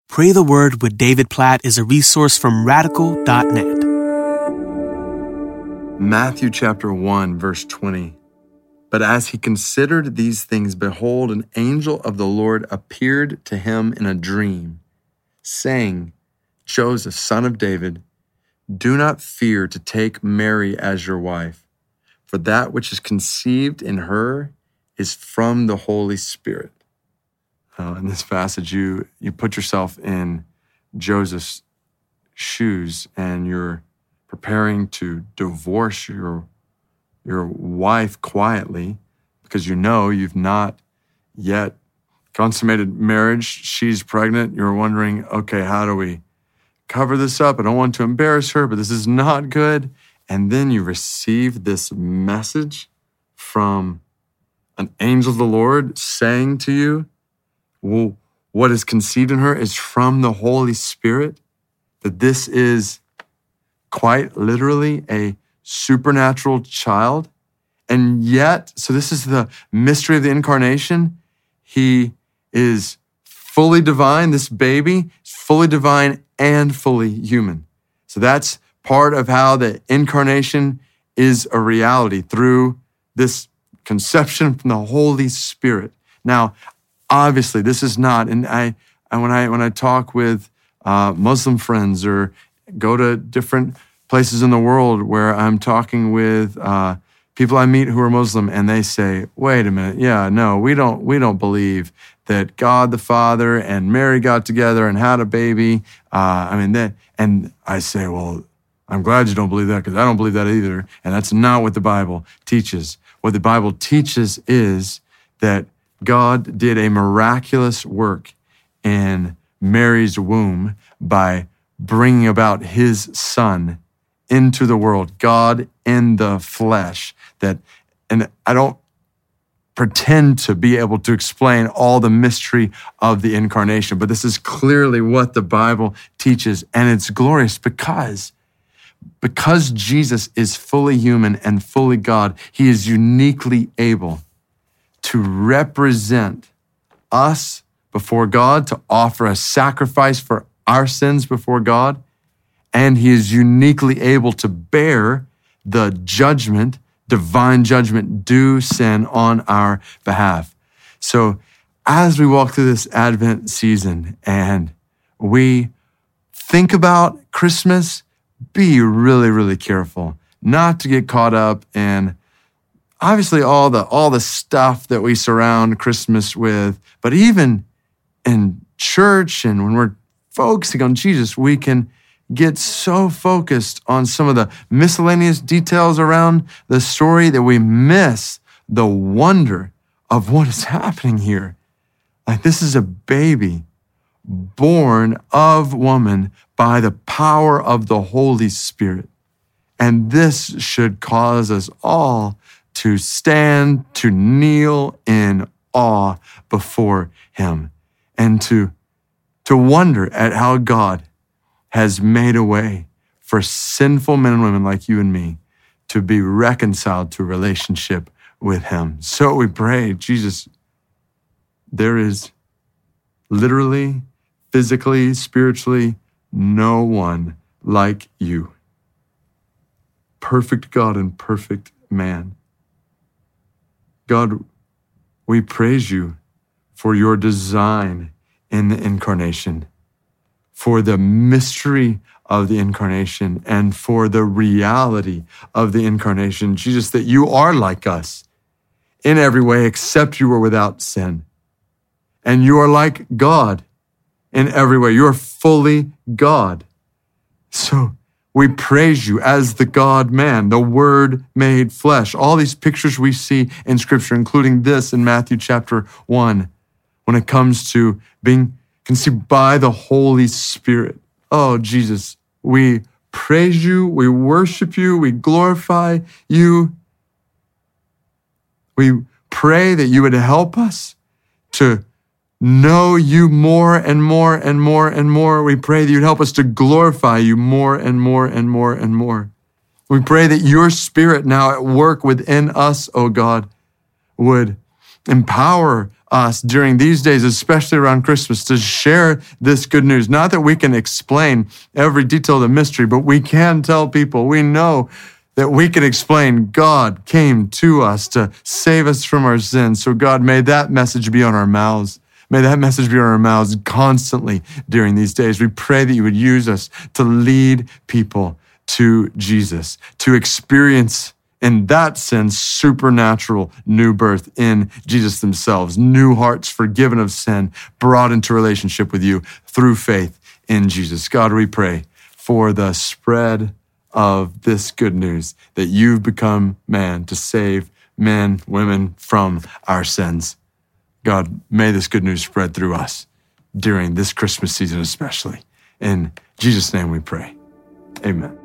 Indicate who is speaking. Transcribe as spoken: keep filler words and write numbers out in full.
Speaker 1: Pray the Word with David Platt is a resource from radical dot net.
Speaker 2: Matthew chapter one, verse twenty. But as he considered these things, behold, an angel of the Lord appeared to him in a dream, saying, Joseph, son of David, do not fear to take Mary as your wife, for that which is conceived in her is from the Holy Spirit. Uh, in this passage, you, you put yourself in Joseph's shoes and you're preparing to divorce your, your wife quietly because you know you've not yet consummated marriage. She's pregnant. You're wondering, okay, how do we cover this up? I don't want to embarrass her, but this is not good. And then you receive this message from an angel of the Lord saying to you, well, what is conceived in her is from the Holy Spirit, that this is quite literally a supernatural child. And yet, so this is the mystery of the incarnation. He is fully divine. This baby is fully divine and fully human. So that's part of how the incarnation is a reality through this conception from the Holy Spirit. Now, obviously, this is not, and I, and when I when I talk with uh, Muslim friends or go to different places in the world where I'm talking with uh, people I meet who are Muslim, and they say, "Wait a minute, yeah, no, we don't we don't believe that God the Father and Mary got together and had a baby." Uh, I mean that, and I say, "Well, I'm glad you don't believe that because I don't believe that either." And that's not what the Bible teaches. What the Bible teaches is that God did a miraculous work in Mary's womb by bringing about his son into the world, God in the flesh. That, and I don't pretend to be able to explain all the mystery of the incarnation, but this is clearly what the Bible teaches, and it's glorious because because Jesus is fully human and fully God, he is uniquely able to represent us before God, to offer a sacrifice for our sins before God. And he is uniquely able to bear the judgment, divine judgment, due sin on our behalf. So as we walk through this Advent season and we think about Christmas, be really, really careful not to get caught up in obviously all the all the stuff that we surround Christmas with, but even in church and when we're focusing on Jesus, we can get so focused on some of the miscellaneous details around the story that we miss the wonder of what is happening here. Like, this is a baby born of woman by the power of the Holy Spirit. And this should cause us all to stand, to kneel in awe before him, and to, to wonder at how God has made a way for sinful men and women like you and me to be reconciled to a relationship with him. So we pray, Jesus, there is literally, physically, spiritually, no one like you. Perfect God and perfect man. God, we praise you for your design in the incarnation, for the mystery of the incarnation, and for the reality of the incarnation. Jesus, that you are like us in every way except you were without sin. And you are like God in every way. You are fully God. So we praise you as the God-man, the Word made flesh. All these pictures we see in Scripture, including this in Matthew chapter one, when it comes to being conceived by the Holy Spirit. Oh, Jesus, we praise you, we worship you, we glorify you. We pray that you would help us to know you more and more and more and more. We pray that you'd help us to glorify you more and more and more and more. We pray that your Spirit now at work within us, oh God, would empower us during these days, especially around Christmas, to share this good news. Not that we can explain every detail of the mystery, but we can tell people, we know that we can explain God came to us to save us from our sins. So God, may that message be on our mouths. May that message be on our mouths constantly during these days. We pray that you would use us to lead people to Jesus, to experience in that sense supernatural new birth in Jesus themselves, new hearts forgiven of sin, brought into relationship with you through faith in Jesus. God, we pray for the spread of this good news that you've become man to save men, women from our sins. God, may this good news spread through us during this Christmas season especially. In Jesus' name we pray. Amen.